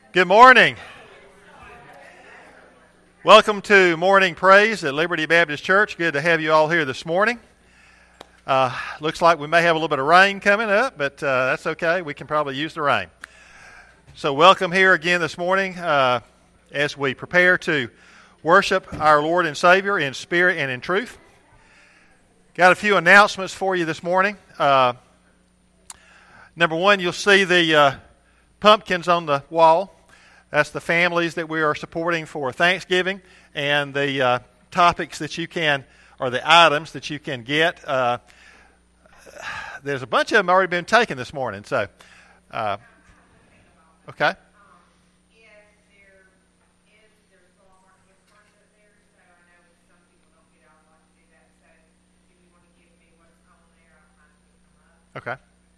Good morning. Welcome to Morning Praise at Liberty Baptist Church. Good to have you all here this morning. Looks like we may have a little bit of rain coming up, but that's okay. We can probably use the rain. So welcome here again this morning as we prepare to worship our Lord and Savior in spirit and in truth. Got a few announcements for you this morning. Number one, you'll see the pumpkins on the wall. That's the families that we are supporting for Thanksgiving, and the topics that you can, or the items that you can get. There's a bunch of them already been taken this morning, so, okay. Okay.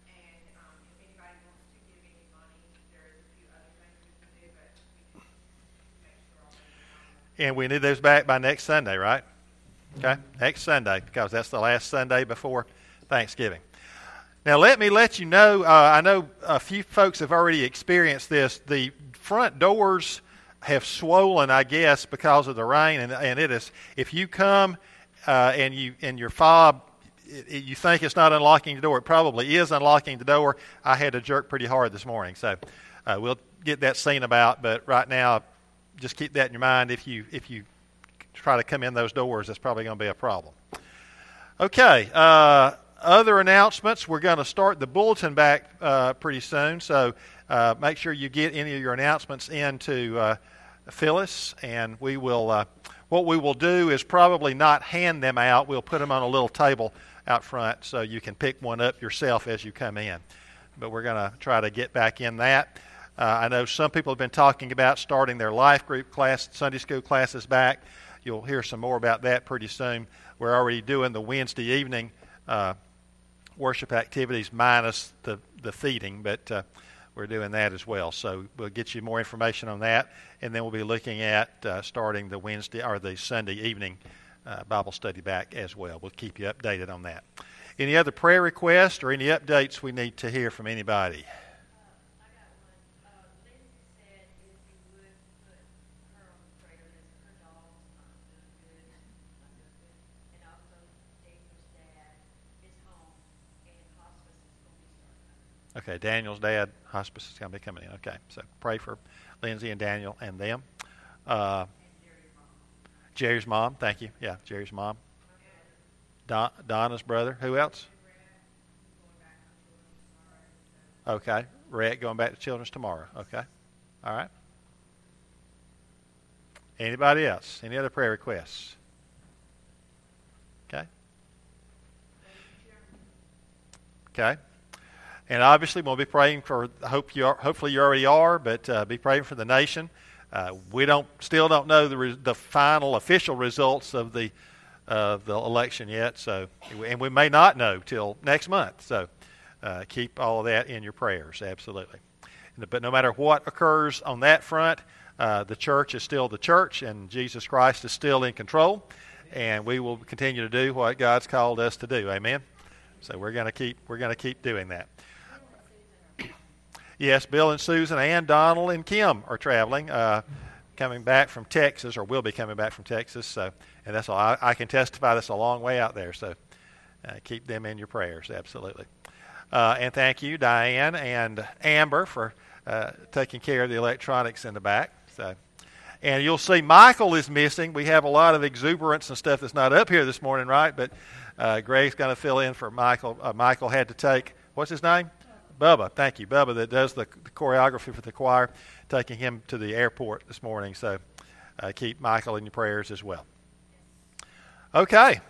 And we need those back by next Sunday, right? Okay, next Sunday, because that's the last Sunday before Thanksgiving. Now, let you know, I know a few folks have already experienced this. The front doors have swollen, I guess, because of the rain, and it is, if you come and your fob, you think it's not unlocking the door, it probably is unlocking the door. I had to jerk pretty hard this morning, so we'll get that seen about, but right now, just keep that in your mind. If you try to come in those doors, that's probably going to be a problem. Okay, other announcements. We're going to start the bulletin back pretty soon, so make sure you get any of your announcements into Phyllis, and we will. What we will do is probably not hand them out. We'll put them on a little table out front so you can pick one up yourself as you come in. But we're going to try to get back in that. I know some people have been talking about starting their life group class, Sunday school classes back. You'll hear some more about that pretty soon. We're already doing the Wednesday evening worship activities minus the feeding, but we're doing that as well. So we'll get you more information on that, and then we'll be looking at starting the Wednesday or the Sunday evening Bible study back as well. We'll keep you updated on that. Any other prayer requests or any updates we need to hear from anybody? Okay, Daniel's dad, hospice is going to be coming in. Okay, so pray for Lindsay and Daniel and them. Jerry's mom, thank you. Yeah, Jerry's mom. Donna's brother. Who else? Okay, Rhett going back to Children's tomorrow. Okay, all right. Anybody else? Any other prayer requests? Okay. Okay. And obviously, we'll be praying for. Hopefully, you already are, but be praying for the nation. We still don't know the final official results of the election yet. So, and we may not know till next month. So, keep all of that in your prayers. Absolutely. But no matter what occurs on that front, the church is still the church, and Jesus Christ is still in control. And we will continue to do what God's called us to do. Amen. So we're going to keep doing that. Yes, Bill and Susan and Donald and Kim are traveling, coming back from Texas, or will be coming back from Texas. So, and that's all. I can testify that's a long way out there. So, keep them in your prayers, absolutely. And thank you, Diane and Amber, for taking care of the electronics in the back. So, and you'll see Michael is missing. We have a lot of exuberance and stuff that's not up here this morning, right? But Greg's going to fill in for Michael. Michael had to take, what's his name? Bubba, thank you. Bubba that does the choreography for the choir, taking him to the airport this morning. So keep Michael in your prayers as well. Okay.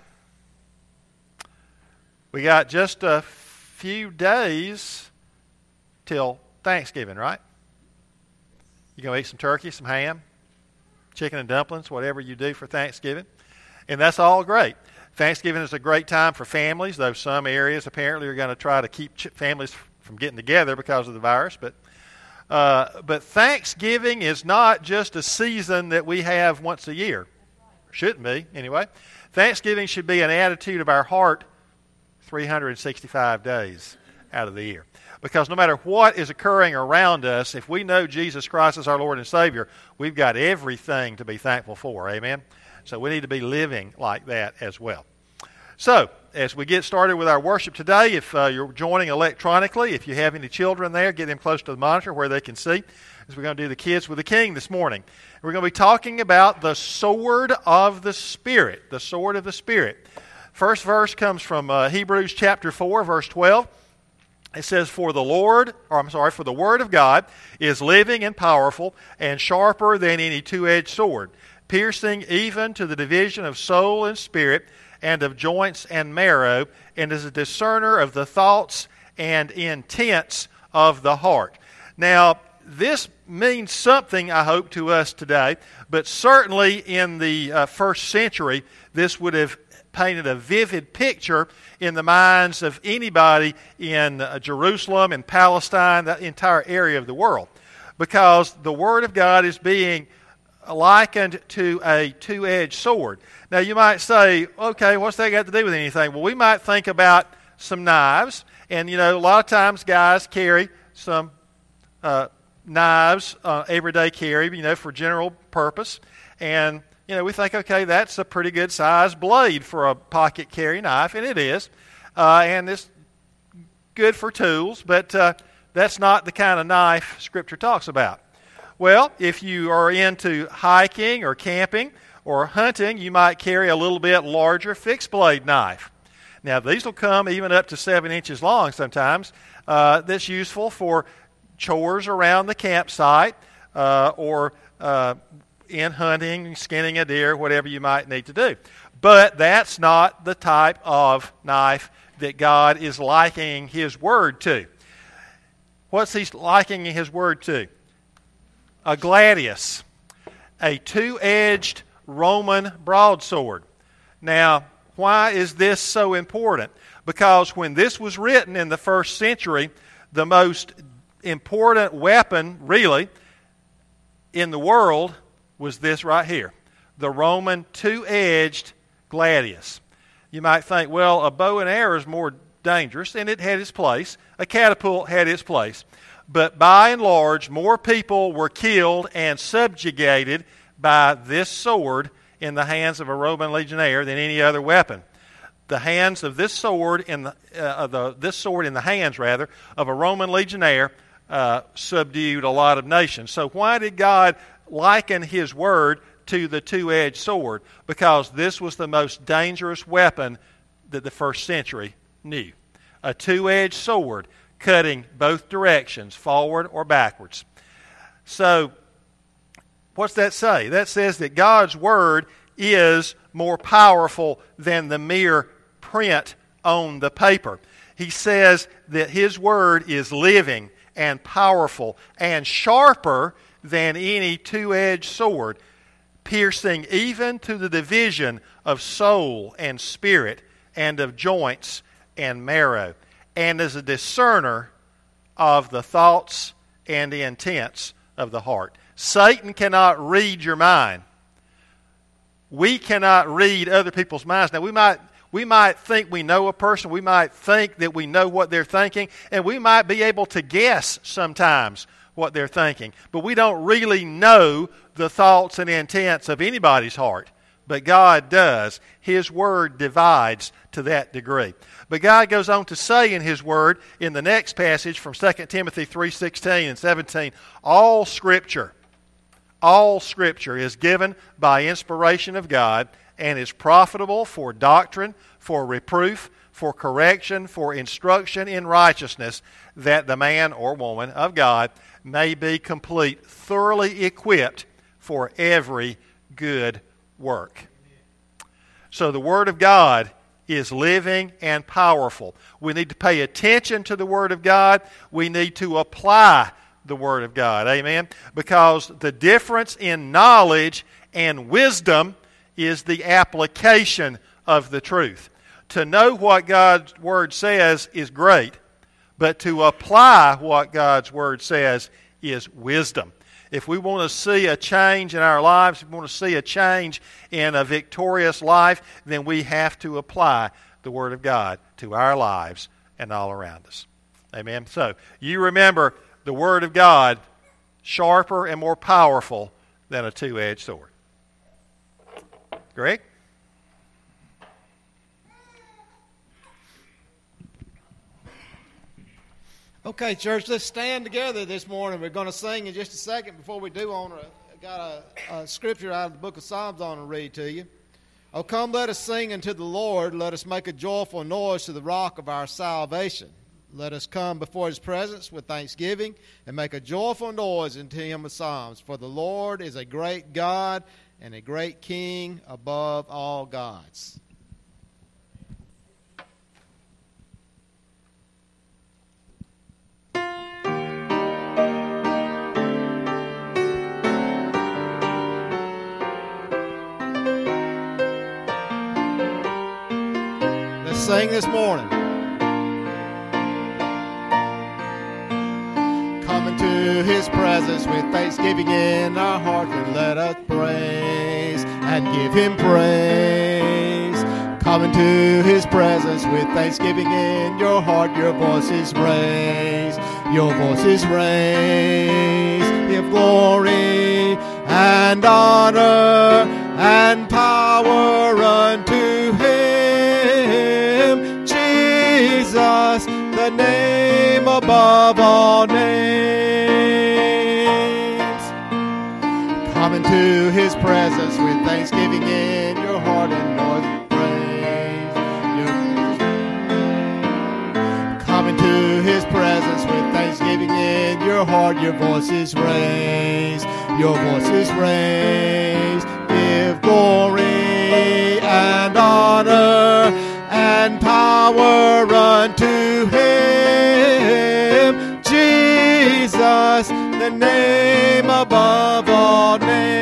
We got just a few days till Thanksgiving, right? You're going to eat some turkey, some ham, chicken and dumplings, whatever you do for Thanksgiving. And that's all great. Thanksgiving is a great time for families, though some areas apparently are going to try to keep families from getting together because of the virus. But Thanksgiving is not just a season that we have once a year. Shouldn't be, anyway. Thanksgiving should be an attitude of our heart 365 days out of the year. Because no matter what is occurring around us, if we know Jesus Christ as our Lord and Savior, we've got everything to be thankful for. Amen? So we need to be living like that as well. So, as we get started with our worship today, if you're joining electronically, if you have any children there, get them close to the monitor where they can see, as we're going to do the Kids with the King this morning. We're going to be talking about the sword of the Spirit, the sword of the Spirit. First verse comes from Hebrews chapter 4, verse 12. It says, For the word of God is living and powerful and sharper than any two-edged sword, piercing even to the division of soul and spirit, and of joints and marrow, and is a discerner of the thoughts and intents of the heart. Now, this means something, I hope, to us today, but certainly in the first century, this would have painted a vivid picture in the minds of anybody in Jerusalem and Palestine, that entire area of the world, because the Word of God is being likened to a two-edged sword. Now, you might say, okay, what's that got to do with anything? Well, we might think about some knives, and, a lot of times guys carry some knives, everyday carry, for general purpose, and, we think, okay, that's a pretty good size blade for a pocket carry knife, and it is, and it's good for tools, but that's not the kind of knife Scripture talks about. Well, if you are into hiking or camping or hunting, you might carry a little bit larger fixed blade knife. Now, these will come even up to 7 inches long sometimes. That's useful for chores around the campsite or in hunting, skinning a deer, whatever you might need to do. But that's not the type of knife that God is likening His Word to. What's He likening His Word to? A gladius, a two-edged Roman broadsword. Now, why is this so important? Because when this was written in the first century, the most important weapon, really, in the world was this right here, the Roman two-edged gladius. You might think, well, a bow and arrow is more dangerous, and it had its place. A catapult had its place. But by and large, more people were killed and subjugated by this sword in the hands of a Roman legionnaire than any other weapon. The hands of this sword in the hands of a Roman legionnaire subdued a lot of nations. So why did God liken His Word to the two-edged sword? Because this was the most dangerous weapon that the first century knew. A two-edged sword cutting both directions, forward or backwards. So, what's that say? That says that God's Word is more powerful than the mere print on the paper. He says that His Word is living and powerful and sharper than any two-edged sword, piercing even to the division of soul and spirit and of joints and marrow, and is a discerner of the thoughts and the intents of the heart. Satan cannot read your mind. We cannot read other people's minds. Now, we might think we know a person. We might think that we know what they're thinking, and we might be able to guess sometimes what they're thinking. But we don't really know the thoughts and intents of anybody's heart. But God does. His Word divides to that degree. But God goes on to say in His Word, in the next passage from 2 Timothy 3:16 and 17, all Scripture is given by inspiration of God and is profitable for doctrine, for reproof, for correction, for instruction in righteousness, that the man or woman of God may be complete, thoroughly equipped for every good work. So the Word of God is living and powerful. We need to pay attention to the Word of God. We need to apply the Word of God. Amen? Because the difference in knowledge and wisdom is the application of the truth. To know what God's Word says is great, but to apply what God's Word says is wisdom. If we want to see a change in our lives, if we want to see a change in a victorious life, then we have to apply the Word of God to our lives and all around us. Amen. So, you remember the Word of God, sharper and more powerful than a two-edged sword. Greg? Okay, church, let's stand together this morning. We're going to sing in just a second. Before we do, I got a scripture out of the book of Psalms I want to read to you. Oh, come, let us sing unto the Lord. Let us make a joyful noise to the rock of our salvation. Let us come before his presence with thanksgiving and make a joyful noise unto him with psalms. For the Lord is a great God and a great King above all gods. Sing this morning. Come into his presence with thanksgiving in our hearts, and let us praise and give him praise. Come into his presence with thanksgiving in your heart, your voice is raised, your voice is raised. Give glory and honor and power unto him. Jesus, the name above all names. Come into his presence with thanksgiving in your heart and noise of praise. Come into his presence with thanksgiving in your heart, your voice is raised, your voice is raised. Give glory and honor and power unto him, Jesus, the name above all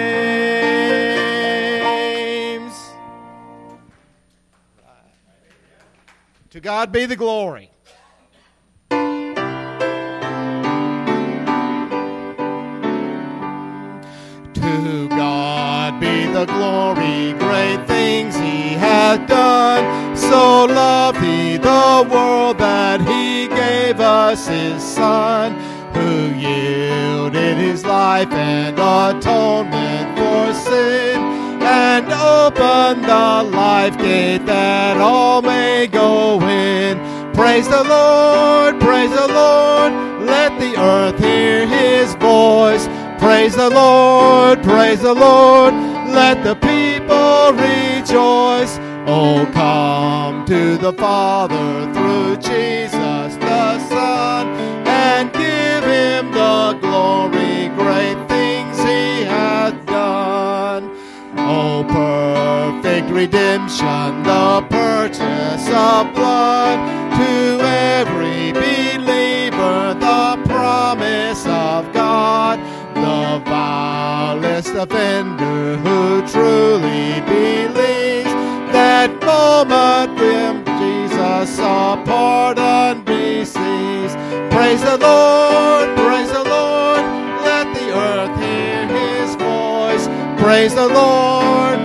names. To God be the glory. To God be the glory, great things he hath done. So loved he the world that he gave us his Son, who yielded his life and atonement for sin, and opened the life gate that all may go in. Praise the Lord, let the earth hear his voice. Praise the Lord, let the people rejoice. Oh, come to the Father through Jesus the Son, and give him the glory, great things he hath done. Oh, perfect redemption, the purchase of blood, to every believer the promise of God. The vilest offender who truly believes, that moment when Jesus a pardon receives. Praise the Lord, let the earth hear his voice. Praise the Lord,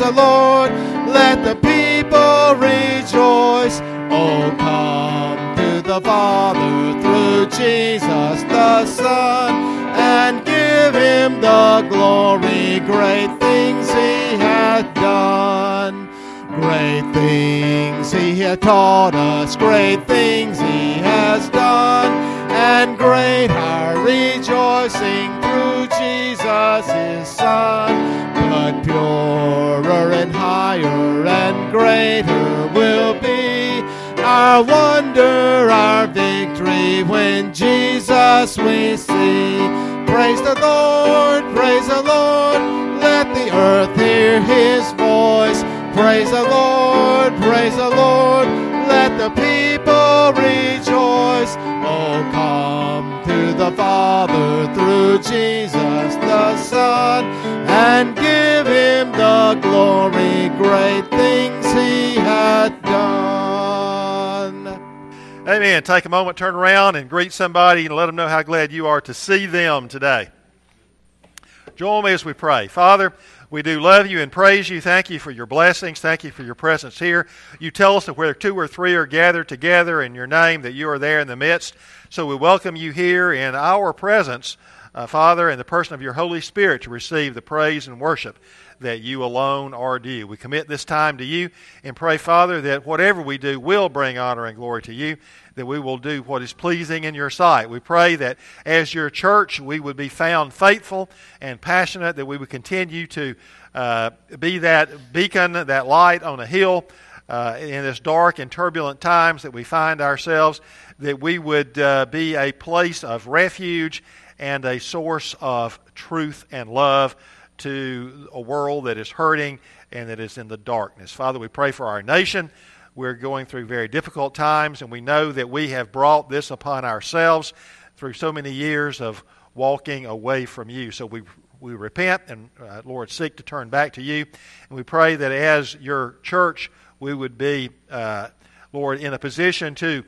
let the people rejoice. Oh, come to the Father through Jesus the Son, and give him the glory, great things he hath done. Great things he hath taught us, great things he has done, and great our rejoicing through Jesus his Son. But purer and higher and greater will be our wonder, our victory, when Jesus we see. Praise the Lord, let the earth hear his voice. Praise the Lord, let the people rejoice. Oh, come to the Father through Jesus the Son, and give him the glory, great things he hath done. Amen. Take a moment, turn around, and greet somebody and let them know how glad you are to see them today. Join me as we pray. Father, We do love you and praise you. Thank you for your blessings. Thank you for your presence here. You tell us that where 2 or 3 are gathered together in your name, that you are there in the midst. So we welcome you here in our presence, Father, in the person of your Holy Spirit, to receive the praise and worship that you alone are due. We commit this time to you and pray, Father, that whatever we do will bring honor and glory to you, that we will do what is pleasing in your sight. We pray that as your church we would be found faithful and passionate, that we would continue to be that beacon, that light on a hill in this dark and turbulent times that we find ourselves, that we would be a place of refuge and a source of truth and love to a world that is hurting and that is in the darkness. Father, we pray for our nation. We're going through very difficult times, and we know that we have brought this upon ourselves through so many years of walking away from you. So we repent and, Lord, seek to turn back to you. And we pray that as your church, we would be, Lord, in a position to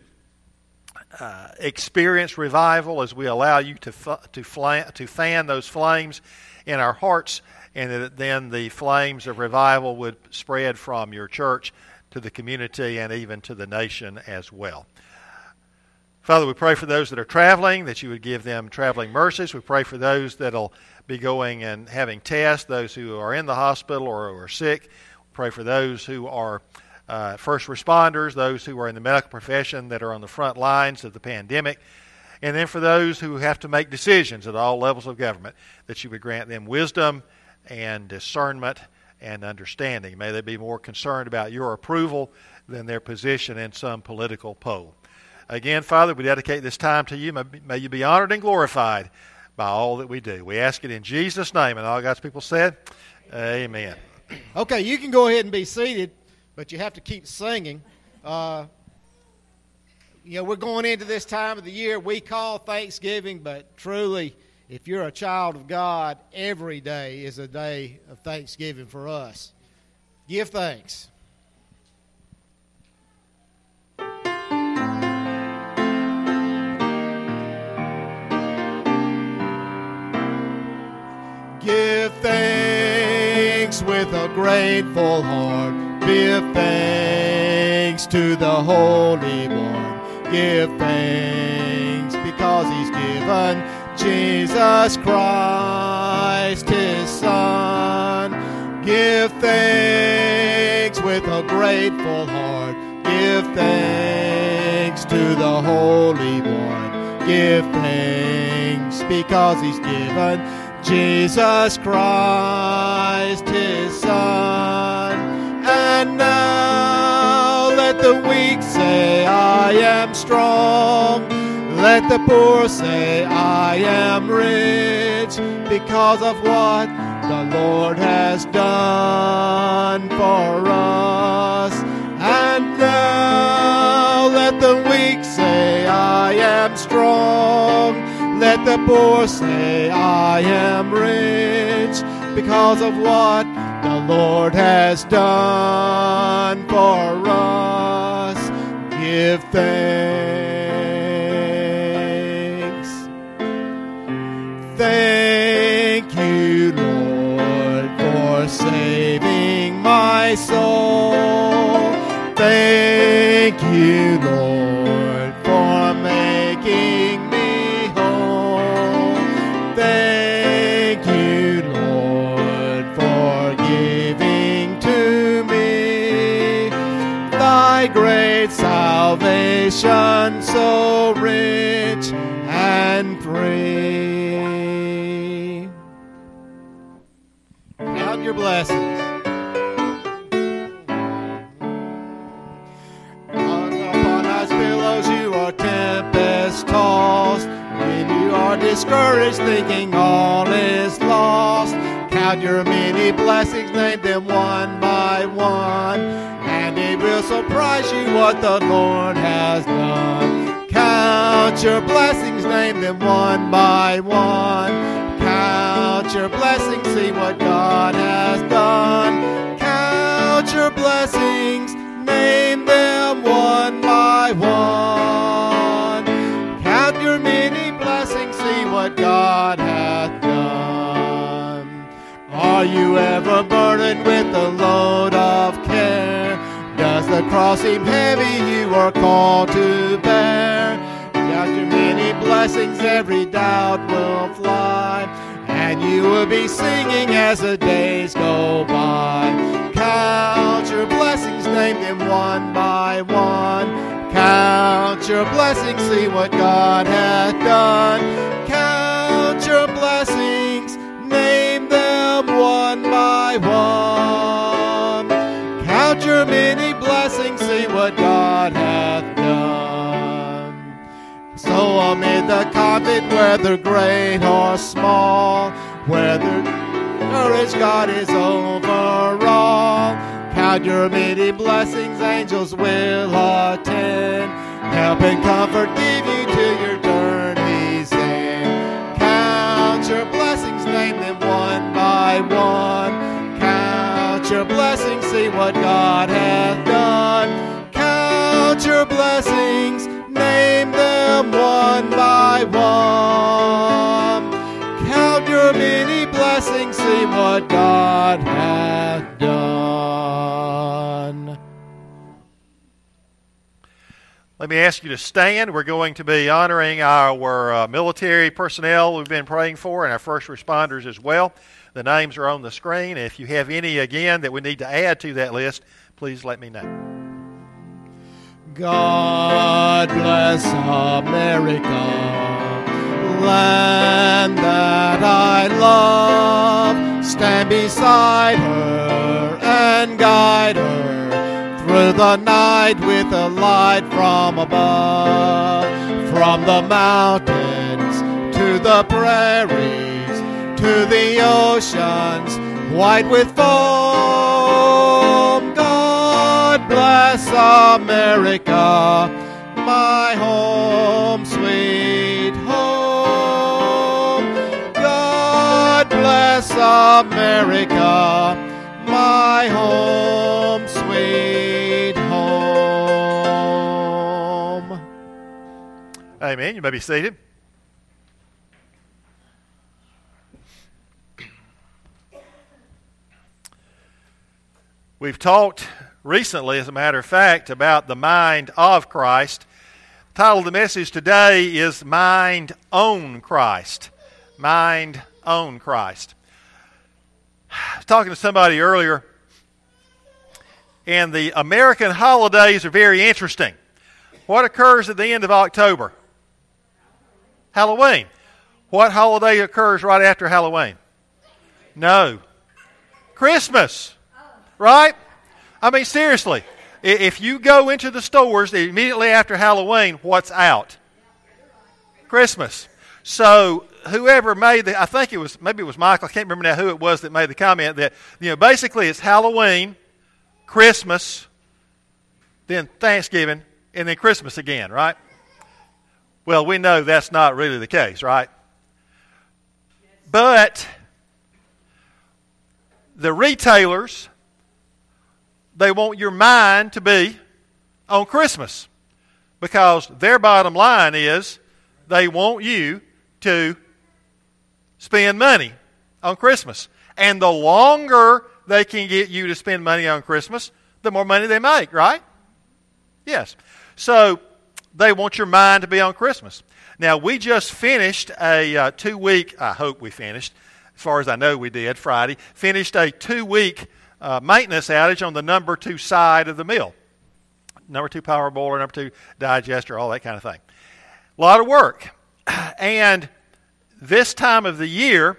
experience revival as we allow you to fan those flames in our hearts, and that then the flames of revival would spread from your church to the community and even to the nation as well. Father, we pray for those that are traveling, that you would give them traveling mercies. We pray for those that will be going and having tests, those who are in the hospital or who are sick. We pray for those who are first responders, those who are in the medical profession that are on the front lines of the pandemic. And then for those who have to make decisions at all levels of government, that you would grant them wisdom and discernment and understanding. May they be more concerned about your approval than their position in some political poll. Again, Father, we dedicate this time to you. May you be honored and glorified by all that we do. We ask it in Jesus' name. And all God's people said, amen. Okay, you can go ahead and be seated, but you have to keep singing. We're going into this time of the year we call Thanksgiving, but truly, if you're a child of God, every day is a day of thanksgiving for us. Give thanks. Give thanks with a grateful heart. Give thanks to the Holy One. Give thanks because He's given Jesus Christ, His Son. Give thanks with a grateful heart. Give thanks to the Holy One. Give thanks because He's given Jesus Christ, His Son. And now let the weak say, I am strong. Let the poor say, I am rich, because of what the Lord has done for us. And now let the weak say, I am strong. Let the poor say, I am rich, because of what the Lord has done for us. Give thanks. Thank you, Lord, for saving my soul. Thank you, Lord, for making me whole. Thank you, Lord, for giving to me thy great salvation, so rich and free. Count your blessings. Upon us billows you are tempest tossed. When you are discouraged, thinking all is lost, count your many blessings, name them one by one, and it will surprise you what the Lord has done. Count your blessings, name them one by one. Count your blessings, see what God has done. Count your blessings, name them one by one. Count your many blessings, see what God hath done. Are you ever are burdened with the load of care. Does the cross seem heavy you are called to bear? Count your many blessings, every doubt will fly, and you will be singing as the days go by. Count your blessings, name them one by one. Count your blessings, see what God hath done. Count your blessings, name them one by one. Count your many blessings, see what God hath done. So amid the conflict, whether great or small, whether courage, God is over all. Count your many blessings, angels will attend. Help and comfort give you till your journey's end. Count your blessings, name them one by one. Count your blessings, see what God hath done. Count your blessings, name them one by one. Count your many blessings, see what God hath done. Let me ask you to stand. We're going to be honoring our military personnel we've been praying for and our first responders as well. The names are on the screen. If you have any, again, that we need to add to that list, please let me know. God bless America, land that I love. Stand beside her and guide her through the night with a light from above. From the mountains to the prairies, to the oceans white with foam. God bless America, my home, sweet home. God bless America, my home, sweet home. Amen. You may be seated. We've talked recently, as a matter of fact, about the mind of Christ. The title of the message today is Mind on Christ. Mind on Christ. I was talking to somebody earlier, and the American holidays are very interesting. What occurs at the end of October? Halloween. What holiday occurs right after Halloween? No. Christmas. Right? I mean, seriously, if you go into the stores immediately after Halloween, what's out? Christmas. So whoever made I think maybe it was Michael, I can't remember now who it was that made the comment that, basically it's Halloween, Christmas, then Thanksgiving, and then Christmas again, right? Well, we know that's not really the case, right? But the retailers, they want your mind to be on Christmas because their bottom line is they want you to spend money on Christmas. And the longer they can get you to spend money on Christmas, the more money they make, right? Yes. So they want your mind to be on Christmas. Now, we just finished a 2-week, I hope we finished, as far as I know we did, Friday, finished a 2-week maintenance outage on the number 2 side of the mill. Number 2 power boiler, number 2 digester, all that kind of thing. A lot of work. And this time of the year,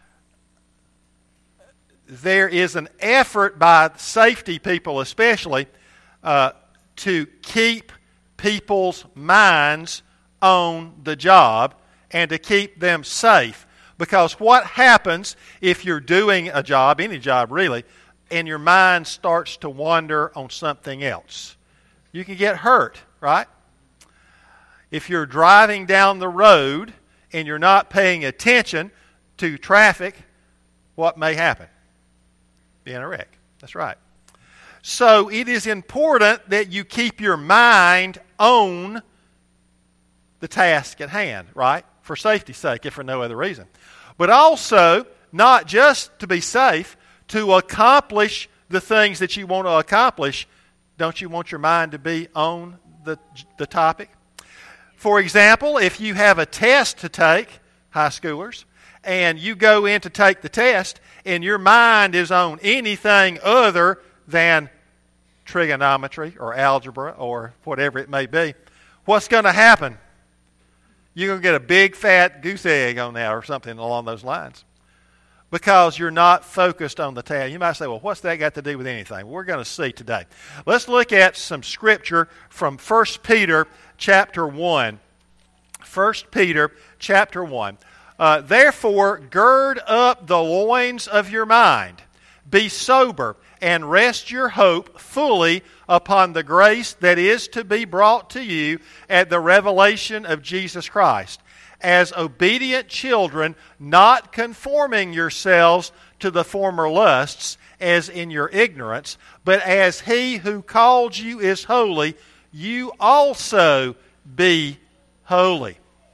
there is an effort by safety people especially to keep people's minds on the job and to keep them safe. Because what happens if you're doing a job, any job really, and your mind starts to wander on something else? You can get hurt, right? If you're driving down the road and you're not paying attention to traffic, what may happen? Be in a wreck. That's right. So it is important that you keep your mind on the task at hand, right? For safety's sake, if for no other reason. But also, not just to be safe, to accomplish the things that you want to accomplish, don't you want your mind to be on the topic? For example, if you have a test to take, high schoolers, and you go in to take the test, and your mind is on anything other than trigonometry or algebra or whatever it may be, what's going to happen? You're going to get a big fat goose egg on that or something along those lines, because you're not focused on the task. You might say, well, what's that got to do with anything? We're going to see today. Let's look at some scripture from 1 Peter chapter 1. 1 Peter chapter 1. Therefore, gird up the loins of your mind. Be sober and rest your hope fully upon the grace that is to be brought to you at the revelation of Jesus Christ. As obedient children, not conforming yourselves to the former lusts, as in your ignorance, but as He who called you is holy, you also be holy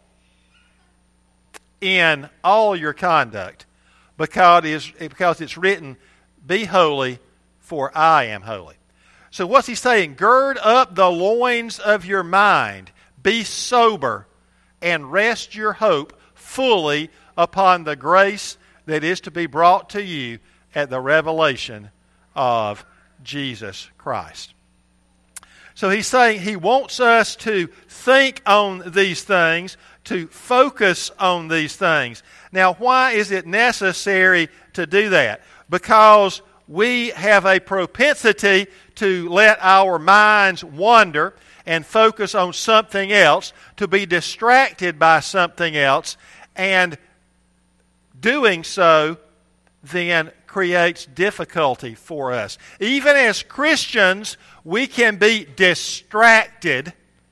in all your conduct, because it's written, be holy, for I am holy. So what's he saying? Gird up the loins of your mind, be sober, and rest your hope fully upon the grace that is to be brought to you at the revelation of Jesus Christ. So he's saying he wants us to think on these things, to focus on these things. Now, why is it necessary to do that? Because we have a propensity to let our minds wander and focus on something else, to be distracted by something else, and doing so then creates difficulty for us. Even as Christians, we can be distracted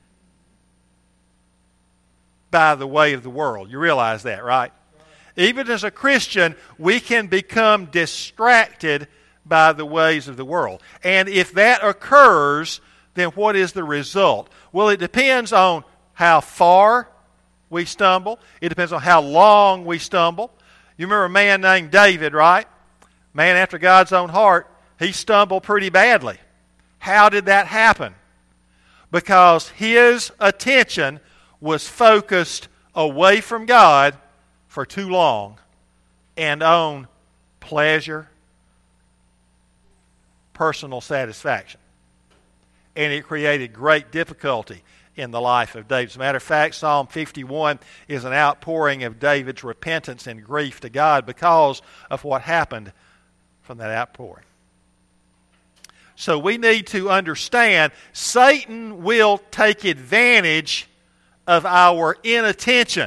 by the way of the world. You realize that, right? Even as a Christian, we can become distracted by the ways of the world. And if that occurs, then what is the result? Well, it depends on how far we stumble. It depends on how long we stumble. You remember a man named David, right? Man after God's own heart. He stumbled pretty badly. How did that happen? Because his attention was focused away from God for too long and on pleasure, personal satisfaction. And it created great difficulty in the life of David. As a matter of fact, Psalm 51 is an outpouring of David's repentance and grief to God because of what happened from that outpouring. So we need to understand Satan will take advantage of our inattention.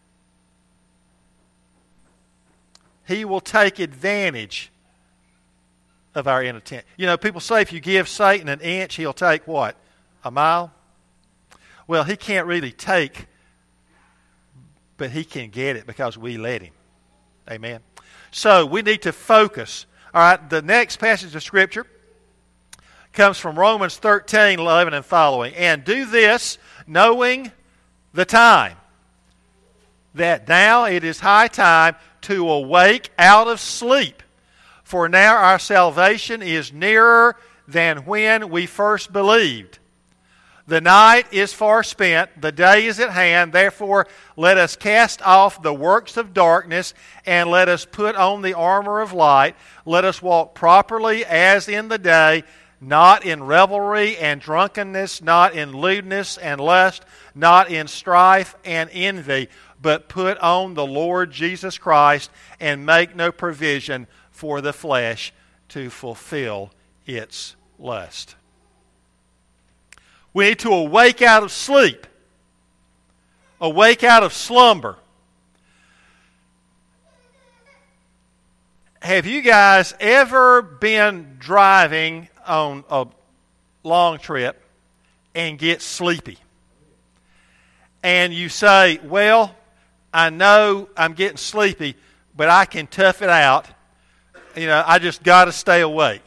He will take advantage of our inattention. You know, people say if you give Satan an inch, he'll take what? A mile? Well, he can't really take, but he can get it because we let him. Amen. So we need to focus. All right, the next passage of Scripture comes from Romans 13:11 and following. And do this, knowing the time, that now it is high time to awake out of sleep. For now our salvation is nearer than when we first believed. The night is far spent, the day is at hand. Therefore, let us cast off the works of darkness, and let us put on the armor of light. Let us walk properly as in the day, not in revelry and drunkenness, not in lewdness and lust, not in strife and envy, but put on the Lord Jesus Christ, and make no provision for the flesh to fulfill its lust. We need to awake out of sleep, awake out of slumber. Have you guys ever been driving on a long trip and get sleepy? And you say, well, I know I'm getting sleepy, but I can tough it out. You know, I just got to stay awake.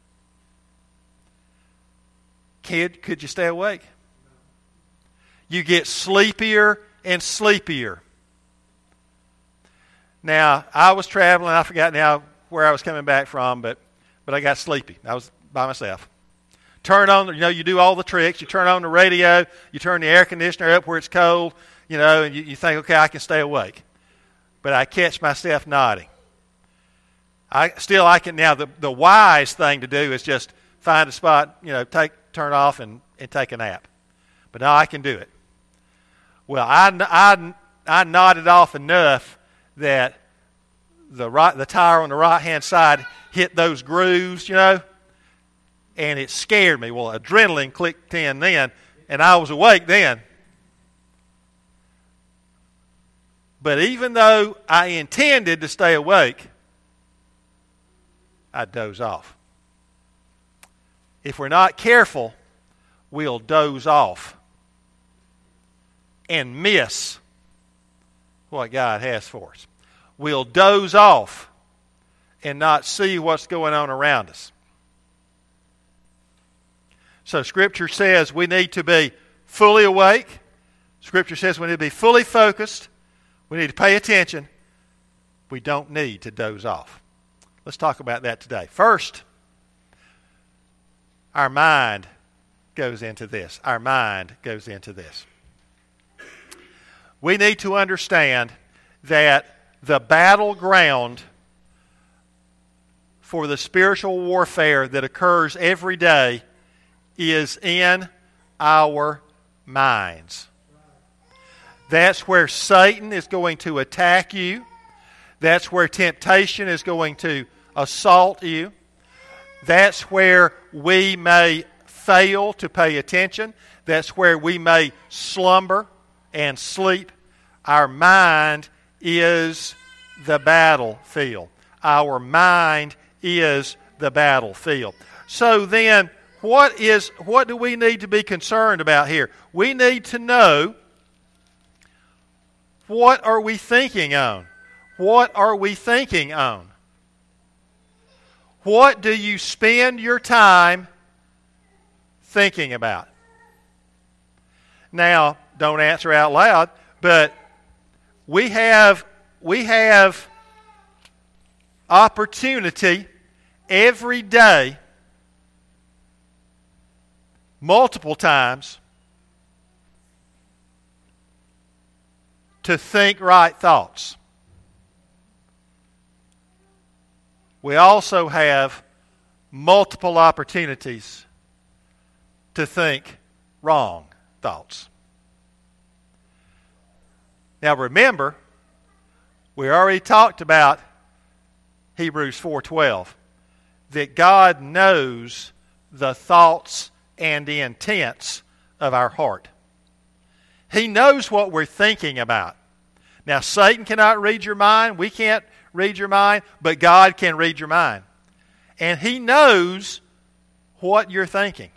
Kid, could you stay awake? You get sleepier and sleepier. Now, I was traveling, I forgot now where I was coming back from, but I got sleepy. I was by myself. Turn on, you do all the tricks. You turn on the radio. You turn the air conditioner up where it's cold, and you think, okay, I can stay awake. But I catch myself nodding. I can now. The wise thing to do is just find a spot, turn off and take a nap. But now I can do it. Well, I nodded off enough that the tire on the right-hand side hit those grooves, and it scared me. Well, adrenaline clicked in then, and I was awake then. But even though I intended to stay awake, I doze off. If we're not careful, we'll doze off and miss what God has for us. We'll doze off and not see what's going on around us. So Scripture says we need to be fully awake. Scripture says we need to be fully focused. We need to pay attention. We don't need to doze off. Let's talk about that today. First, our mind goes into this. Our mind goes into this. We need to understand that the battleground for the spiritual warfare that occurs every day is in our minds. That's where Satan is going to attack you. That's where temptation is going to assault you. That's where we may fail to pay attention. That's where we may slumber and sleep. Our mind is the battlefield. Our mind is the battlefield. So then, what do we need to be concerned about here? We need to know, what are we thinking on? What are we thinking on? What do you spend your time thinking about? Now, don't answer out loud, but we have opportunity every day, multiple times, to think right thoughts. We also have multiple opportunities to think wrong thoughts. Now remember, we already talked about Hebrews 4:12, that God knows the thoughts and the intents of our heart. He knows what we're thinking about. Now, Satan cannot read your mind. We can't read your mind, but God can read your mind. And He knows what you're thinking.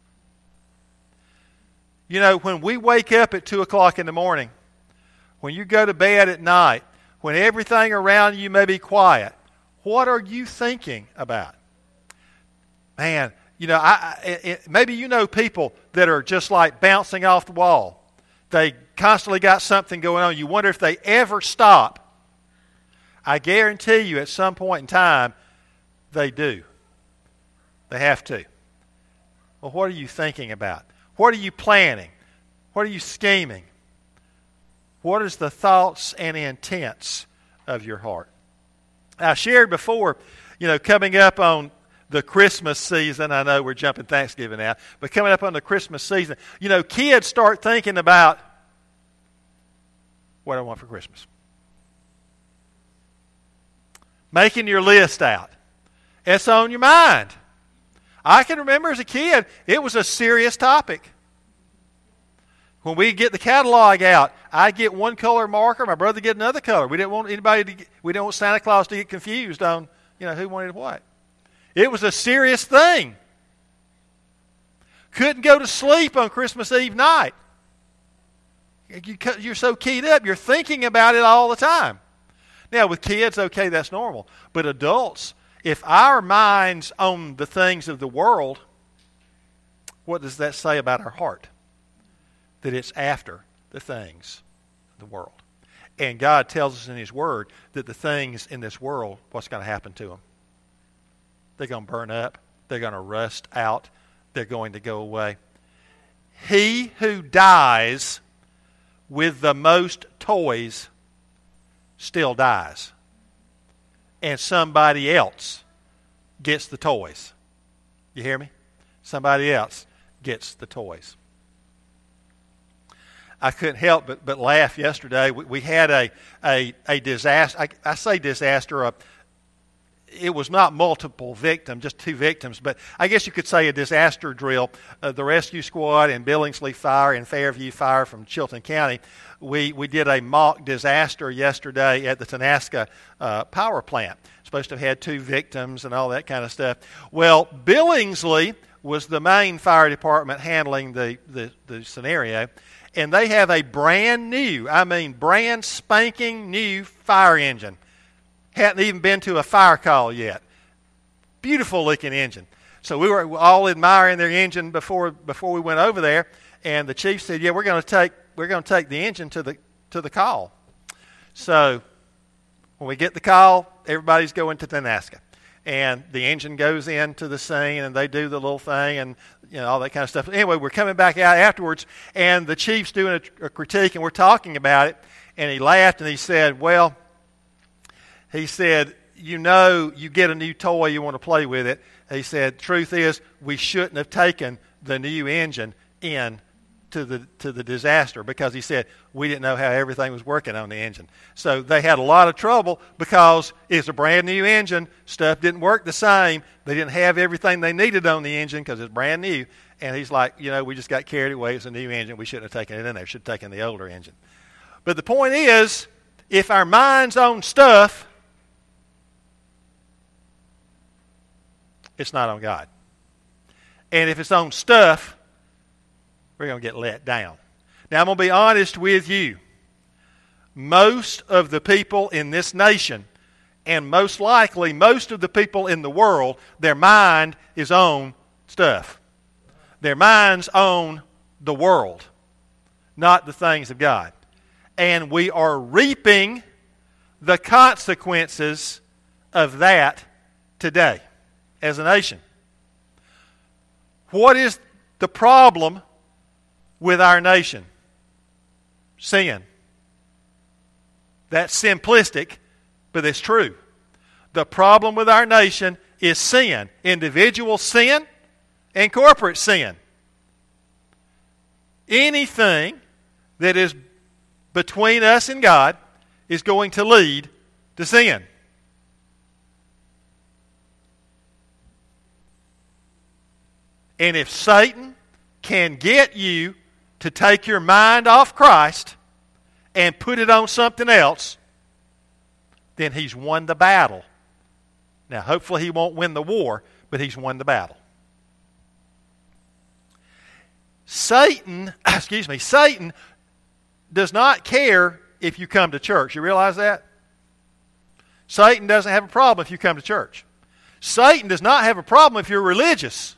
When we wake up at 2 o'clock in the morning, when you go to bed at night, when everything around you may be quiet, what are you thinking about? Man, maybe people that are just like bouncing off the wall. They constantly got something going on. You wonder if they ever stop. I guarantee you at some point in time, they do. They have to. Well, what are you thinking about? What are you planning? What are you scheming? What is the thoughts and intents of your heart? I shared before, coming up on the Christmas season. I know we're jumping Thanksgiving now, but coming up on the Christmas season, kids start thinking about what I want for Christmas. Making your list out. It's on your mind. I can remember as a kid, it was a serious topic. When we get the catalog out, I get one color marker, my brother get another color. We didn't want we didn't want Santa Claus to get confused on, who wanted what. It was a serious thing. Couldn't go to sleep on Christmas Eve night. You're so keyed up, you're thinking about it all the time. Now, with kids, okay, that's normal. But adults, if our mind's on the things of the world, what does that say about our heart? That it's after the things of the world. And God tells us in His Word that the things in this world, what's going to happen to them? They're going to burn up. They're going to rust out. They're going to go away. He who dies with the most toys still dies. And somebody else gets the toys. You hear me? Somebody else gets the toys. I couldn't help but laugh yesterday. We had a disaster. I say disaster. It was not multiple victims, just 2 victims, but I guess you could say a disaster drill. The rescue squad and Billingsley Fire and Fairview Fire from Chilton County, we did a mock disaster yesterday at the Tenaska power plant. Supposed to have had 2 victims and all that kind of stuff. Well, Billingsley was the main fire department handling the scenario, and they have a brand spanking new fire engine. Hadn't even been to a fire call yet. Beautiful looking engine. So we were all admiring their engine before we went over there, and the chief said, "Yeah, we're going to take the engine to the call." So when we get the call, everybody's going to Tenaska, and the engine goes into the scene, and they do the little thing, and all that kind of stuff. Anyway, we're coming back out afterwards, and the chief's doing a critique, and we're talking about it, and he laughed and he said, "Well," he said, "you get a new toy, you want to play with it." He said, "Truth is, we shouldn't have taken the new engine in to the disaster," because he said we didn't know how everything was working on the engine. So they had a lot of trouble because it's a brand new engine. Stuff didn't work the same. They didn't have everything they needed on the engine because it's brand new. And he's like, we just got carried away. It's a new engine. We shouldn't have taken it in there. Should have taken the older engine. But the point is, if our mind's on stuff, it's not on God. And if it's on stuff, we're going to get let down. Now, I'm going to be honest with you. Most of the people in this nation, and most likely most of the people in the world, their mind is on stuff. Their mind's on the world, not the things of God. And we are reaping the consequences of that today as a nation. What is the problem with our nation? Sin. That's simplistic, but it's true. The problem with our nation is sin. Individual sin and corporate sin. Anything that is between us and God is going to lead to sin. And if Satan can get you to take your mind off Christ and put it on something else, then he's won the battle. Now, hopefully he won't win the war, but he's won the battle. Satan does not care if you come to church. You realize that? Satan doesn't have a problem if you come to church. Satan does not have a problem if you're religious.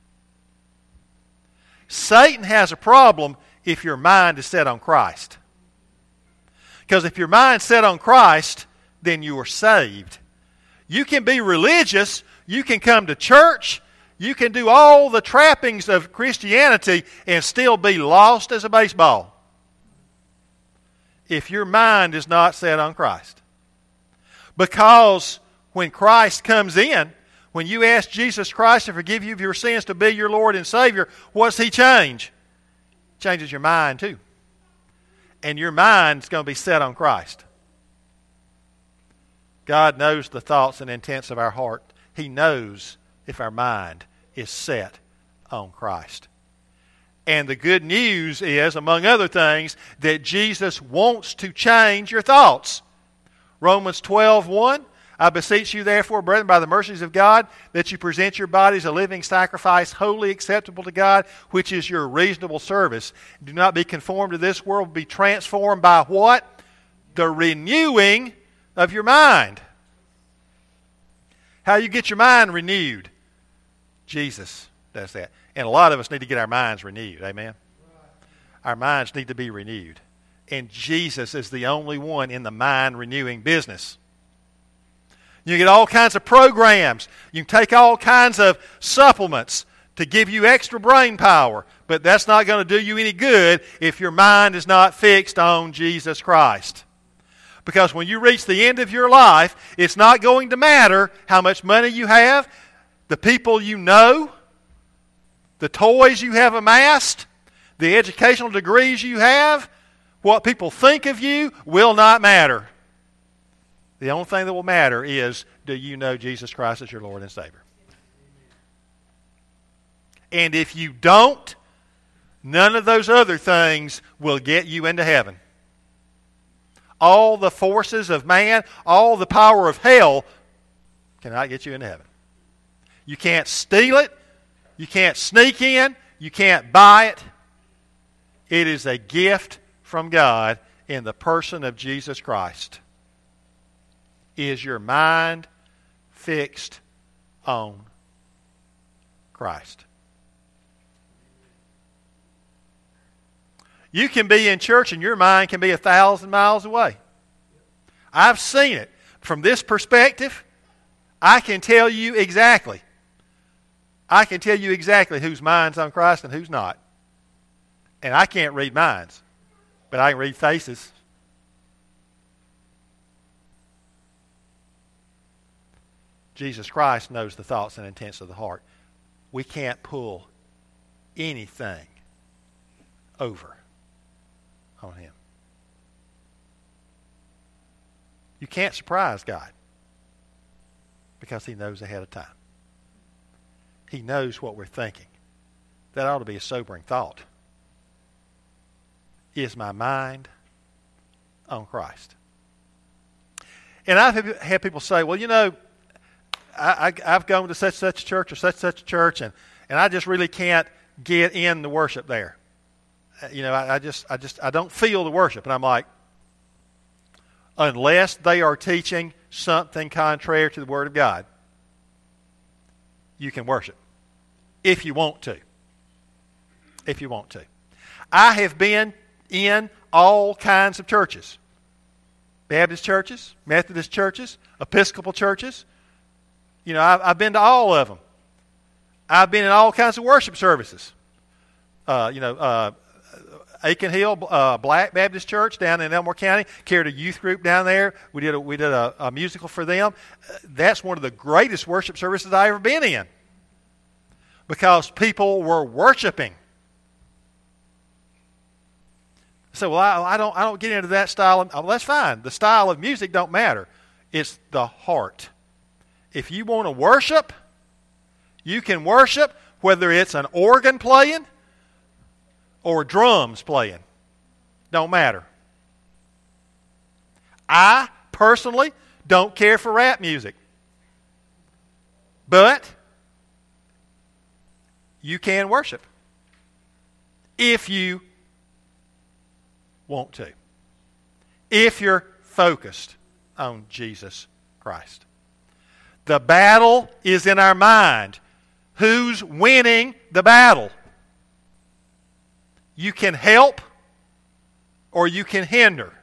Satan has a problem if your mind is set on Christ. Because if your mind's set on Christ, then you are saved. You can be religious, you can come to church, you can do all the trappings of Christianity and still be lost as a baseball if your mind is not set on Christ. Because when Christ comes in, when you ask Jesus Christ to forgive you of your sins, to be your Lord and Savior, what's He change? Changes your mind too. And your mind is going to be set on Christ. God knows the thoughts and intents of our heart. He knows if our mind is set on Christ. And the good news is, among other things, that Jesus wants to change your thoughts. Romans 12:1, I beseech you therefore, brethren, by the mercies of God, that you present your bodies a living sacrifice, wholly acceptable to God, which is your reasonable service. Do not be conformed to this world, but be transformed by what? The renewing of your mind. How you get your mind renewed? Jesus does that. And a lot of us need to get our minds renewed. Amen? Our minds need to be renewed. And Jesus is the only one in the mind renewing business. You get all kinds of programs. You can take all kinds of supplements to give you extra brain power. But that's not going to do you any good if your mind is not fixed on Jesus Christ. Because when you reach the end of your life, it's not going to matter how much money you have, the people you know, the toys you have amassed, the educational degrees you have, what people think of you will not matter. The only thing that will matter is, do you know Jesus Christ as your Lord and Savior? And if you don't, none of those other things will get you into heaven. All the forces of man, all the power of hell cannot get you into heaven. You can't steal it. You can't sneak in. You can't buy it. It is a gift from God in the person of Jesus Christ. Is your mind fixed on Christ? You can be in church and your mind can be 1,000 miles away. I've seen it. From this perspective, I can tell you exactly. I can tell you exactly whose mind's on Christ and who's not. And I can't read minds, but I can read faces. Jesus Christ knows the thoughts and intents of the heart. We can't pull anything over on Him. You can't surprise God because He knows ahead of time. He knows what we're thinking. That ought to be a sobering thought. Is my mind on Christ? And I've had people say, well, you know, I've gone to such a church or such a church, and I just really can't get in the worship there. You know, I don't feel the worship. And I'm like, unless they are teaching something contrary to the Word of God, you can worship. If you want to. If you want to. I have been in all kinds of churches. Baptist churches, Methodist churches, Episcopal churches. You know, I've been to all of them. I've been in all kinds of worship services. Aiken Hill Black Baptist Church down in Elmore County carried a youth group down there. We did a musical for them. That's one of the greatest worship services I ever been in, because people were worshiping. So, well, I don't get into that style. Well, that's fine. The style of music don't matter. It's the heart. If you want to worship, you can worship whether it's an organ playing or drums playing. Don't matter. I personally don't care for rap music. But you can worship if you want to. If you're focused on Jesus Christ. The battle is in our mind. Who's winning the battle? You can help or you can hinder.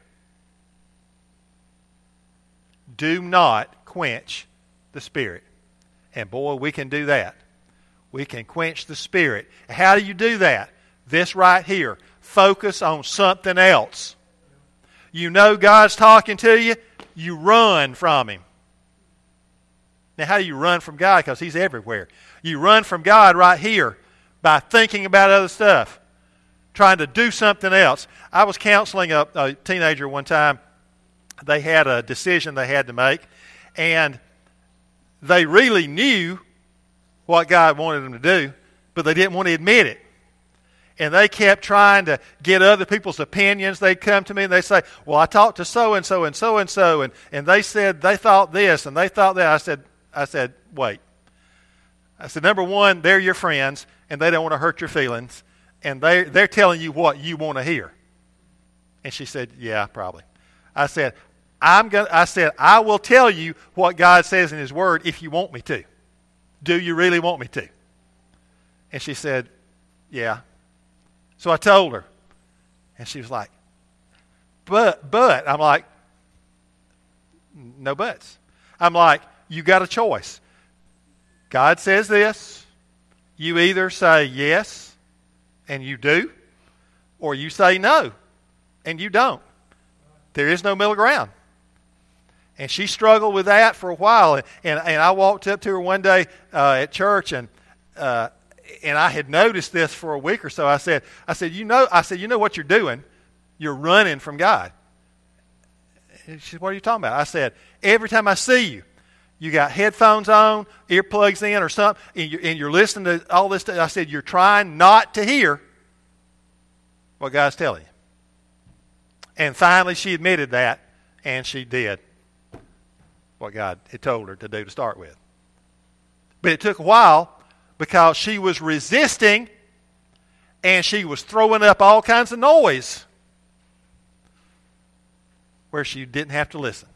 Do not quench the Spirit. And boy, we can do that. We can quench the Spirit. How do you do that? This right here. Focus on something else. You know God's talking to you, you run from Him. Now, how do you run from God? Because He's everywhere. You run from God right here by thinking about other stuff, trying to do something else. I was counseling a teenager one time. They had a decision they had to make, and they really knew what God wanted them to do, but they didn't want to admit it. And they kept trying to get other people's opinions. They'd come to me and they'd say, well, I talked to so-and-so and so-and-so, and they said they thought this and they thought that. I said, wait. I said, number one, they're your friends, and they don't want to hurt your feelings, and they're telling you what you want to hear. And she said, yeah, probably. I said, I will tell you what God says in His Word if you want me to. Do you really want me to? And she said, yeah. So I told her, and she was like, but. I'm like, no buts. I'm like, you got a choice. God says this. You either say yes, and you do, or you say no, and you don't. There is no middle ground. And she struggled with that for a while. And I walked up to her one day at church, and I had noticed this for a week or so. I said, you know what you're doing? You're running from God. And she said, what are you talking about? I said, every time I see you, you got headphones on, earplugs in or something, and you're listening to all this stuff. I said, you're trying not to hear what God's telling you. And finally she admitted that, and she did what God had told her to do to start with. But it took a while because she was resisting and she was throwing up all kinds of noise where she didn't have to listen.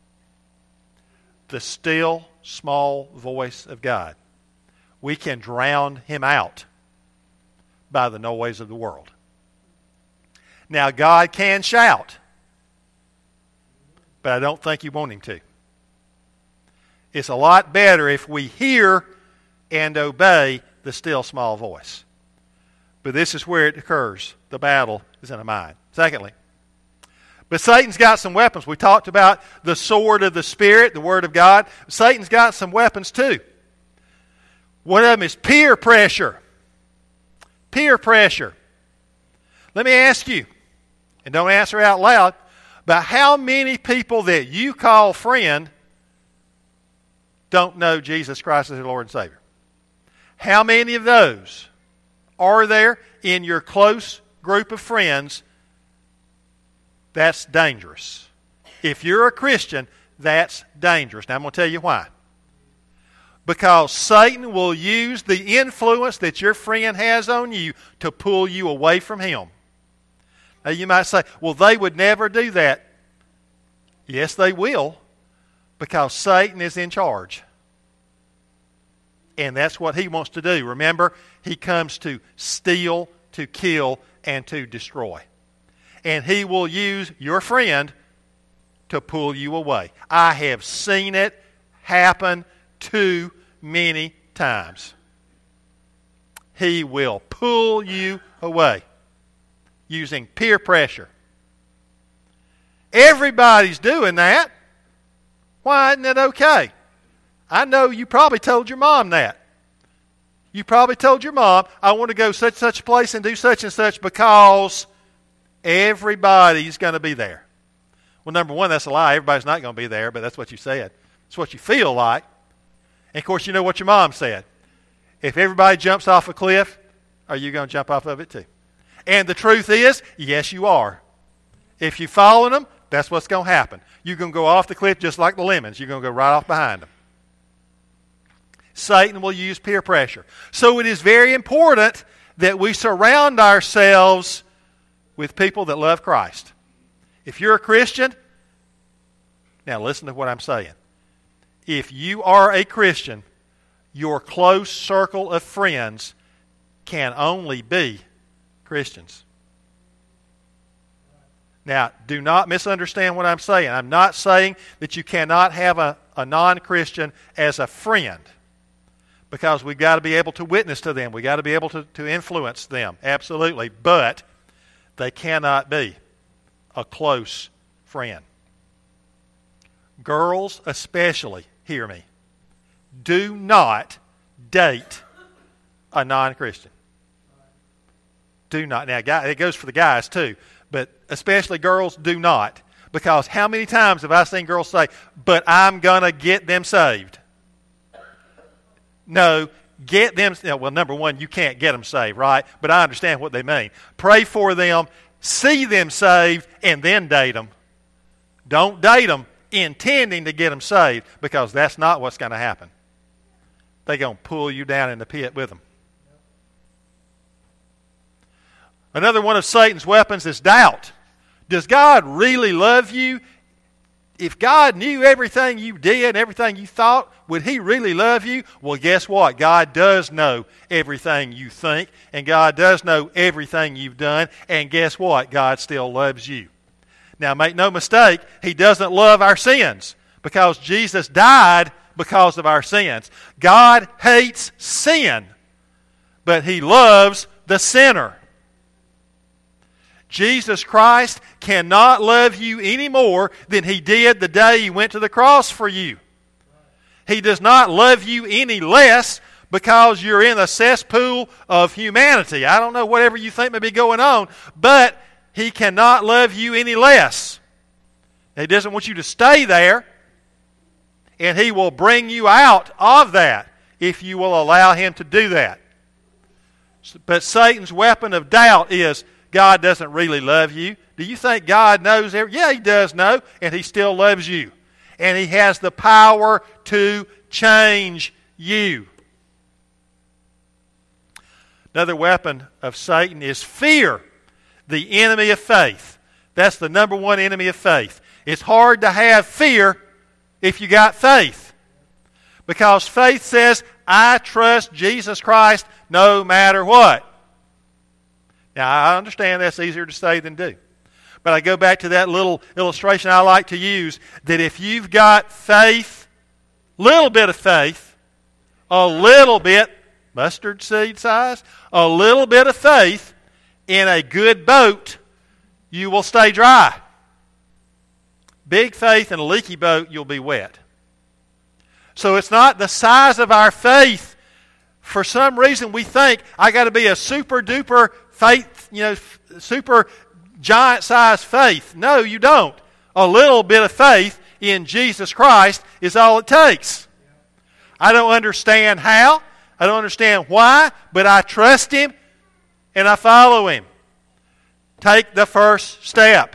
The still, small voice of God. We can drown him out by the noise of the world. Now, God can shout, but I don't think you want him to. It's a lot better if we hear and obey the still small voice. But this is where it occurs. The battle is in the mind. Secondly, but Satan's got some weapons. We talked about the sword of the Spirit, the Word of God. Satan's got some weapons too. One of them is peer pressure. Peer pressure. Let me ask you, and don't answer out loud, but how many people that you call friend don't know Jesus Christ as their Lord and Savior? How many of those are there in your close group of friends? That's dangerous. If you're a Christian, that's dangerous. Now I'm going to tell you why. Because Satan will use the influence that your friend has on you to pull you away from him. Now you might say, well, they would never do that. Yes, they will, because Satan is in charge. And that's what he wants to do. Remember, he comes to steal, to kill, and to destroy. And he will use your friend to pull you away. I have seen it happen too many times. He will pull you away using peer pressure. Everybody's doing that. Why isn't it okay? I know you probably told your mom that. You probably told your mom, I want to go such and such a place and do such and such because everybody's going to be there. Well, number one, that's a lie. Everybody's not going to be there, but that's what you said. It's what you feel like. And, of course, you know what your mom said. If everybody jumps off a cliff, are you going to jump off of it too? And the truth is, yes, you are. If you follow them, that's what's going to happen. You're going to go off the cliff just like the lemons. You're going to go right off behind them. Satan will use peer pressure. So it is very important that we surround ourselves with people that love Christ. If you're a Christian, now listen to what I'm saying. If you are a Christian, your close circle of friends can only be Christians. Now, do not misunderstand what I'm saying. I'm not saying that you cannot have a non-Christian as a friend, because we've got to be able to witness to them. We've got to be able to influence them. Absolutely. But they cannot be a close friend. Girls especially, hear me, do not date a non-Christian. Do not. Now, it goes for the guys too, but especially girls do not. Because how many times have I seen girls say, but I'm going to get them saved? No, get them. Well, number one, you can't get them saved, right? But I understand what they mean. Pray for them, see them saved, and then date them. Don't date them intending to get them saved, because that's not what's going to happen. They're going to pull you down in the pit with them. Another one of Satan's weapons is doubt. Does God really love you? If God knew everything you did, everything you thought, would He really love you? Well, guess what? God does know everything you think, and God does know everything you've done, and guess what? God still loves you. Now, make no mistake, He doesn't love our sins, because Jesus died because of our sins. God hates sin, but He loves the sinner. Jesus Christ cannot love you any more than He did the day He went to the cross for you. He does not love you any less because you're in a cesspool of humanity. I don't know whatever you think may be going on, but He cannot love you any less. He doesn't want you to stay there, and He will bring you out of that if you will allow Him to do that. But Satan's weapon of doubt is, God doesn't really love you. Do you think God knows everything? Yeah, He does know, and He still loves you. And He has the power to change you. Another weapon of Satan is fear, the enemy of faith. That's the number one enemy of faith. It's hard to have fear if you got faith. Because faith says, I trust Jesus Christ no matter what. Now, I understand that's easier to say than do. But I go back to that little illustration I like to use, that if you've got faith, little bit of faith, a little bit, mustard seed size, a little bit of faith in a good boat, you will stay dry. Big faith in a leaky boat, you'll be wet. So it's not the size of our faith. For some reason we think, I got to be a super duper faith, super giant size faith. No, you don't. A little bit of faith in Jesus Christ is all it takes. I don't understand how. I don't understand why, but I trust Him and I follow Him. Take the first step.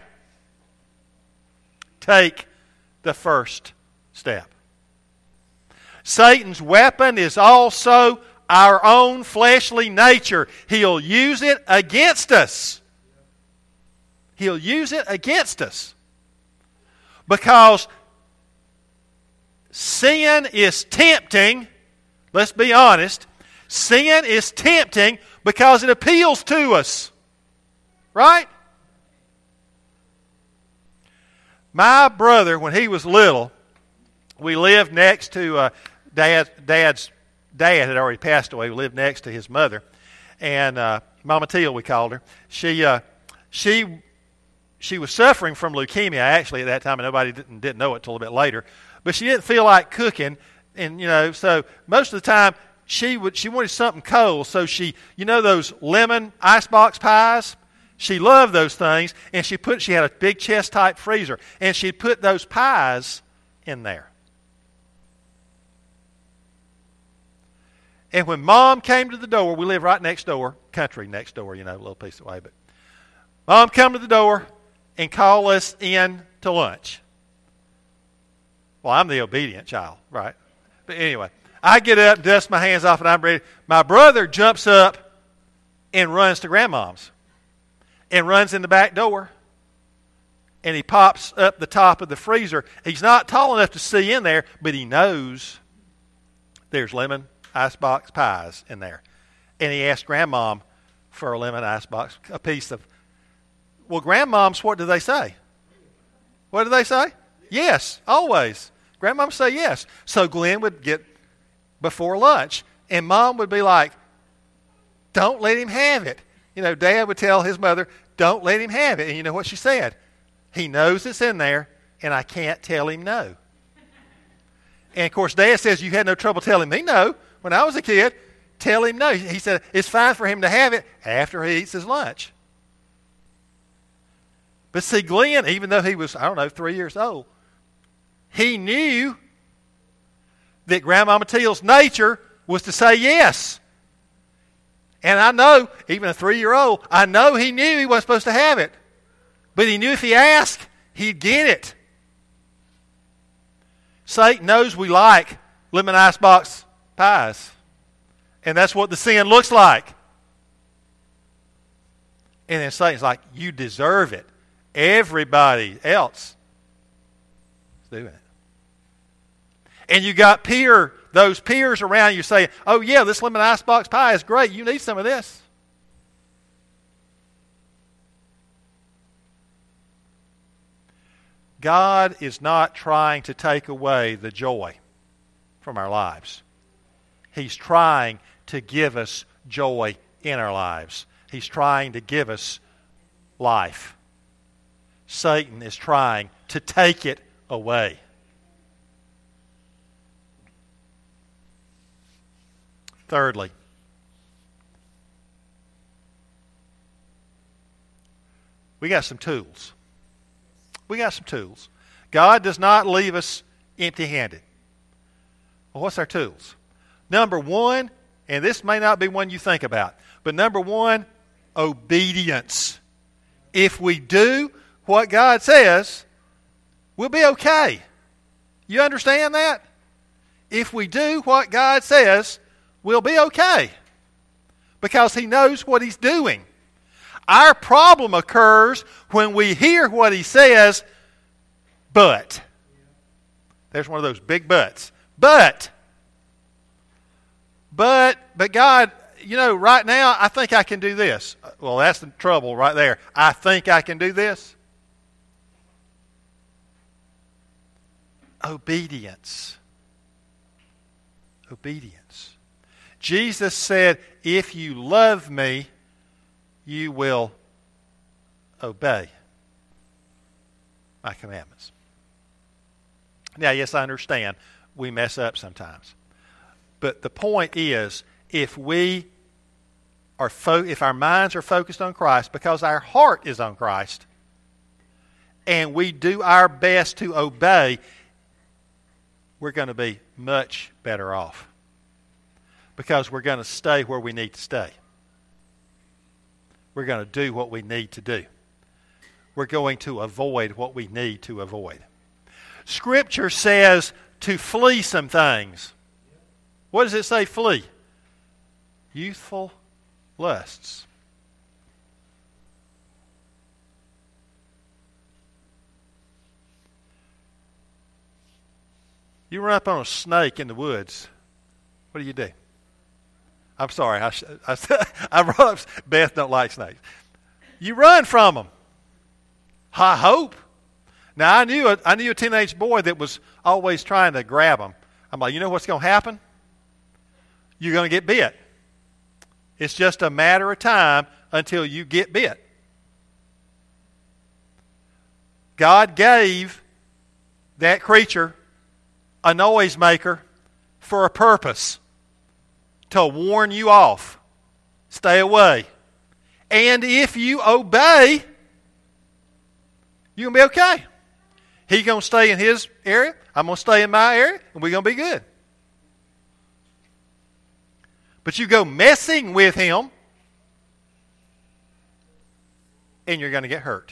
Take the first step. Satan's weapon is also our own fleshly nature. He'll use it against us. He'll use it against us. Because sin is tempting. Let's be honest. Sin is tempting because it appeals to us. Right? My brother, when he was little, we lived next to Dad's dad had already passed away. We lived next to his mother. And Mama Teal, we called her. She was suffering from leukemia, actually, at that time, and nobody didn't know it until a bit later. But she didn't feel like cooking. And, so most of the time, she wanted something cold. So she, those lemon icebox pies? She loved those things. And she had a big chest-type freezer. And she put those pies in there. And when Mom came to the door, we live right next door, country next door, a little piece away. But Mom come to the door and call us in to lunch. Well, I'm the obedient child, right? But anyway, I get up, dust my hands off, and I'm ready. My brother jumps up and runs to Grandmom's and runs in the back door. And he pops up the top of the freezer. He's not tall enough to see in there, but he knows there's lemon icebox pies in there. And he asked Grandmom for a lemon icebox, a piece of... Well, Grandmoms, what do they say? What do they say? Yes, always. Grandmoms say yes. So Glenn would get before lunch, and Mom would be like, don't let him have it. Dad would tell his mother, don't let him have it. And you know what she said? He knows it's in there, and I can't tell him no. And, of course, Dad says you had no trouble telling me no. When I was a kid, tell him no. He said it's fine for him to have it after he eats his lunch. But see, Glenn, even though he was, 3 years old, he knew that Grandmama Teal's nature was to say yes. And I know, even a 3-year-old, I know he knew he wasn't supposed to have it. But he knew if he asked, he'd get it. Satan knows we like lemon icebox pies. And that's what the sin looks like. And then Satan's like, you deserve it. Everybody else is doing it. And you got those peers around you saying, oh yeah, this lemon icebox pie is great. You need some of this. God is not trying to take away the joy from our lives. He's trying to give us joy in our lives. He's trying to give us life. Satan is trying to take it away. Thirdly, we got some tools. We got some tools. God does not leave us empty-handed. Well, what's our tools? Number one, and this may not be one you think about, but number one, obedience. If we do what God says, we'll be okay. You understand that? If we do what God says, we'll be okay. Because He knows what He's doing. Our problem occurs when we hear what He says, but. There's one of those big buts. But God, right now I think I can do this. Well, that's the trouble right there. I think I can do this. Obedience. Obedience. Jesus said, if you love me, you will obey my commandments. Now, yes, I understand we mess up sometimes. But the point is, if our minds are focused on Christ, because our heart is on Christ, and we do our best to obey, we're going to be much better off. Because we're going to stay where we need to stay. We're going to do what we need to do. We're going to avoid what we need to avoid. Scripture says to flee some things. What does it say flee? Youthful lusts. You run up on a snake in the woods. What do? I'm sorry. I brought up Beth don't like snakes. You run from them. I hope. Now, I knew a teenage boy that was always trying to grab them. I'm like, you know what's going to happen? You're going to get bit. It's just a matter of time until you get bit. God gave that creature a noisemaker for a purpose. To warn you off. Stay away. And if you obey, you're going to be okay. He's going to stay in his area. I'm going to stay in my area. And we're going to be good. But you go messing with him, and you're going to get hurt.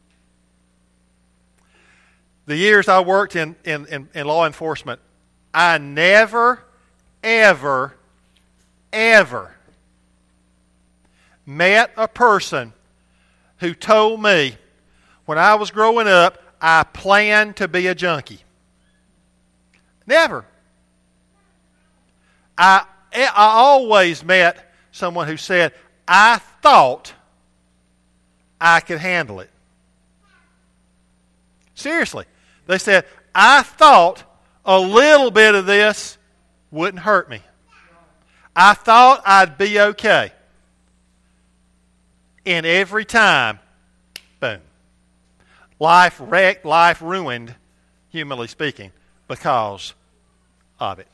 The years I worked in law enforcement, I never, ever met a person who told me when I was growing up, I planned to be a junkie. Never. I always met someone who said, I thought I could handle it. Seriously. They said, I thought a little bit of this wouldn't hurt me. I thought I'd be okay. And every time, boom. Life wrecked, life ruined, humanly speaking, because of it.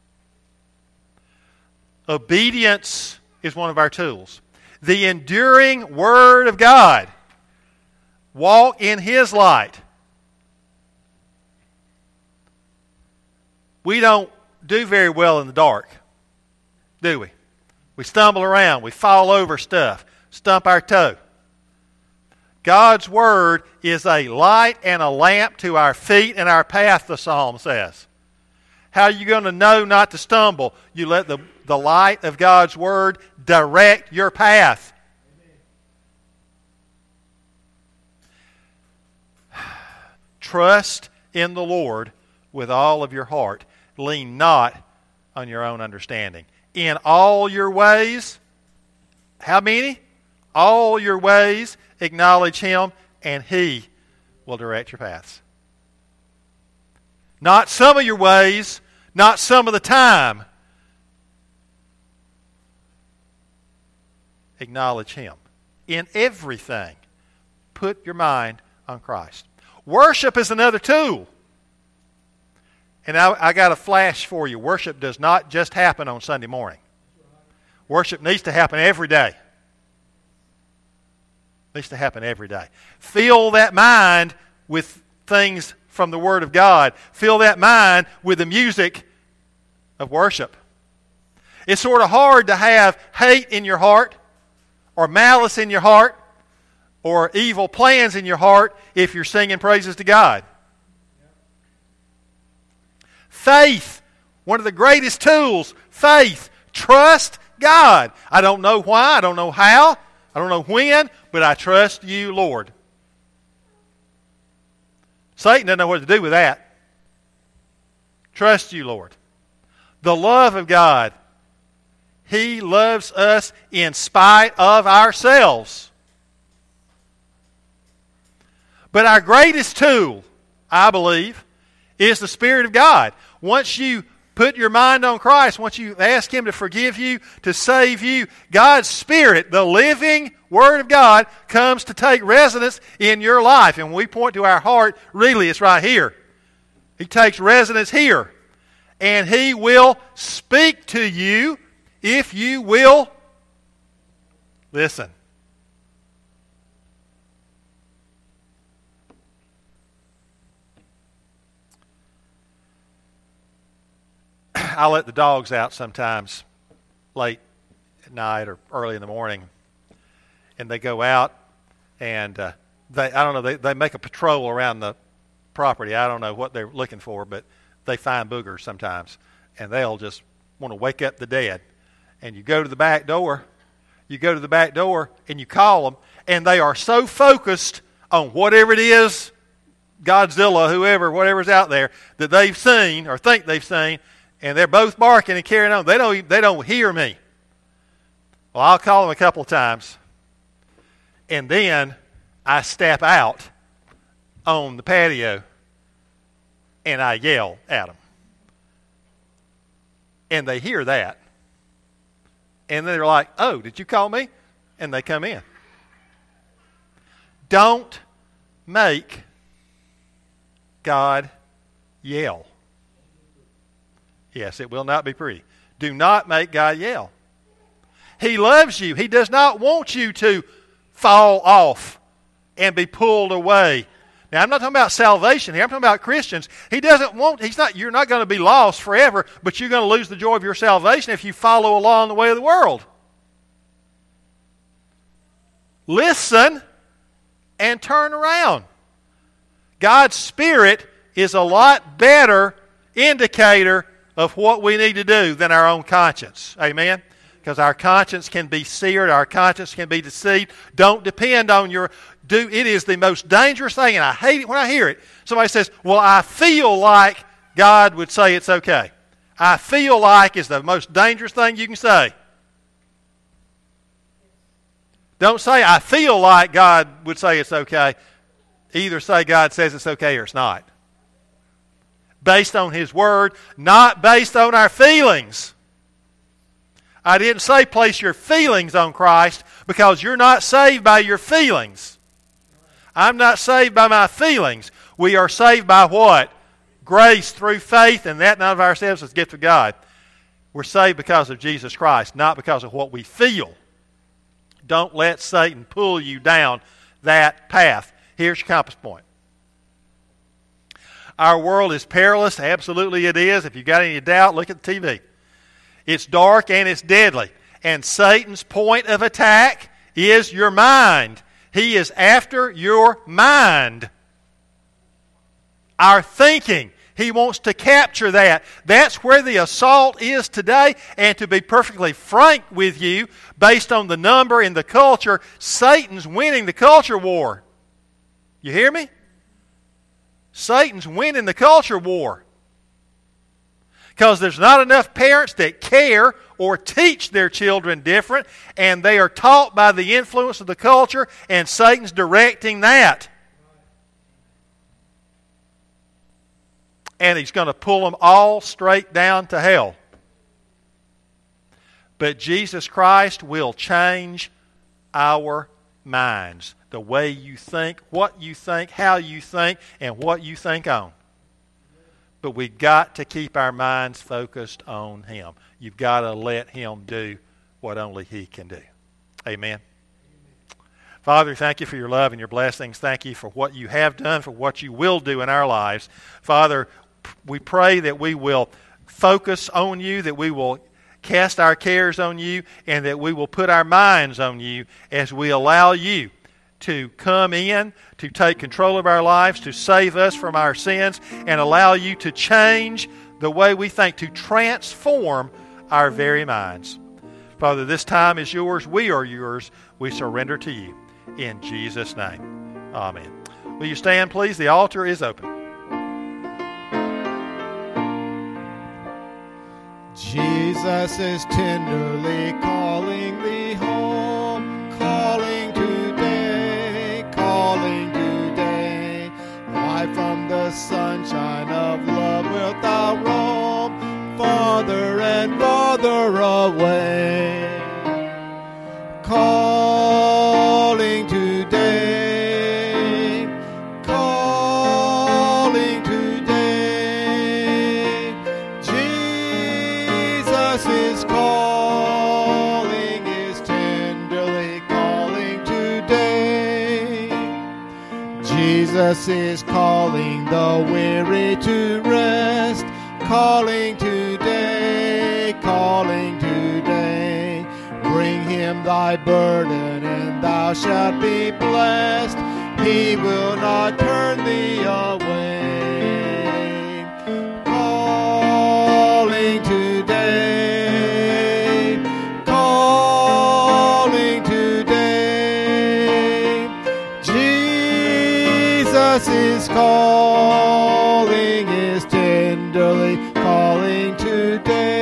Obedience is one of our tools. The enduring Word of God. Walk in His light. We don't do very well in the dark, do we? We stumble around. We fall over stuff. Stump our toe. God's Word is a light and a lamp to our feet and our path, the psalm says. How are you going to know not to stumble? You let the light of God's Word direct your path. Trust in the Lord with all of your heart. Lean not on your own understanding. In all your ways, how many? All your ways acknowledge Him, and He will direct your paths. Not some of your ways, not some of the time. Acknowledge Him. In everything, put your mind on Christ. Worship is another tool. And I got a flash for you. Worship does not just happen on Sunday morning. Worship needs to happen every day. Needs to happen every day. Fill that mind with things from the Word of God. Fill that mind with the music of worship. It's sort of hard to have hate in your heart, or malice in your heart, or evil plans in your heart if you're singing praises to God. Faith, one of the greatest tools, faith. Trust God. I don't know why, I don't know how, I don't know when, but I trust you, Lord. Satan doesn't know what to do with that. Trust you, Lord. The love of God. He loves us in spite of ourselves. But our greatest tool, I believe, is the Spirit of God. Once you put your mind on Christ, once you ask Him to forgive you, to save you, God's Spirit, the living Word of God, comes to take residence in your life. And when we point to our heart, really it's right here. He takes residence here. And He will speak to you if you will listen. I let the dogs out sometimes late at night or early in the morning. And they go out and they make a patrol around the property. I don't know what they're looking for, but they find boogers sometimes. And they'll just want to wake up the dead. And you go to the back door, and you call them, and they are so focused on whatever it is, Godzilla, whoever, whatever's out there, that they've seen or think they've seen, and they're both barking and carrying on. They don't hear me. Well, I'll call them a couple of times, and then I step out on the patio, and I yell at them. And they hear that. And they're like, "Oh, did you call me?" And they come in. Don't make God yell. Yes, it will not be pretty. Do not make God yell. He loves you. He does not want you to fall off and be pulled away. Now, I'm not talking about salvation here. I'm talking about Christians. You're not going to be lost forever, but you're going to lose the joy of your salvation if you follow along the way of the world. Listen and turn around. God's Spirit is a lot better indicator of what we need to do than our own conscience. Amen? Because our conscience can be seared, our conscience can be deceived. Don't depend on it is the most dangerous thing, and I hate it when I hear it. Somebody says, "Well, I feel like God would say it's okay." I feel like is the most dangerous thing you can say. Don't say, "I feel like God would say it's okay." Either say God says it's okay or it's not. Based on His Word, not based on our feelings. I didn't say place your feelings on Christ, because you're not saved by your feelings. I'm not saved by my feelings. We are saved by what? Grace through faith, and that not of ourselves is a gift of God. We're saved because of Jesus Christ, not because of what we feel. Don't let Satan pull you down that path. Here's your compass point. Our world is perilous. Absolutely it is. If you've got any doubt, look at the TV. It's dark and it's deadly. And Satan's point of attack is your mind. He is after your mind. Our thinking. He wants to capture that. That's where the assault is today. And to be perfectly frank with you, based on the number in the culture, Satan's winning the culture war. You hear me? Satan's winning the culture war. Because there's not enough parents that care or teach their children different, and they are taught by the influence of the culture, and Satan's directing that. and he's going to pull them all straight down to hell. But Jesus Christ will change our minds, the way you think, what you think, how you think, and what you think on. But we've got to keep our minds focused on Him. You've got to let Him do what only He can do. Amen. Father, thank you for your love and your blessings. Thank you for what you have done, for what you will do in our lives. Father, we pray that we will focus on you, that we will cast our cares on you, and that we will put our minds on you as we allow you to come in, to take control of our lives, to save us from our sins, and allow you to change the way we think, to transform our very minds. Father, this time is yours. We are yours. We surrender to you. In Jesus' name, amen. Will you stand, please? The altar is open. Jesus is tenderly calling thee home, calling today, calling today. Why from the sunshine of love wilt thou roam, farther and farther away? Calling today, calling today. Jesus is calling, is tenderly calling today. Jesus is calling the weary to rest, calling today, calling today. Bring him thy burden and thou shalt be blessed. He will not turn thee away. Calling today, calling today. Jesus is calling, is tenderly calling today.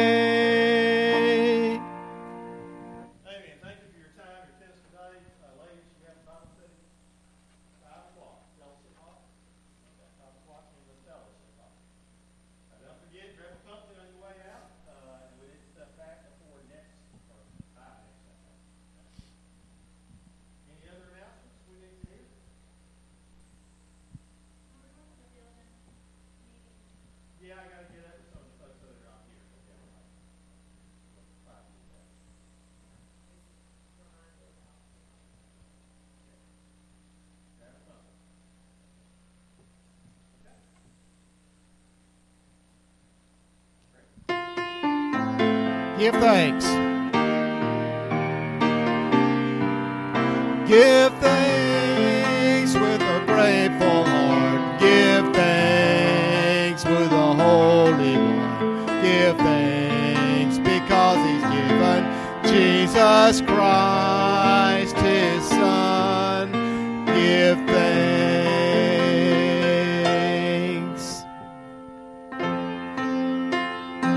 Give thanks. Give thanks with a grateful heart. Give thanks with a holy one. Give thanks because he's given Jesus Christ.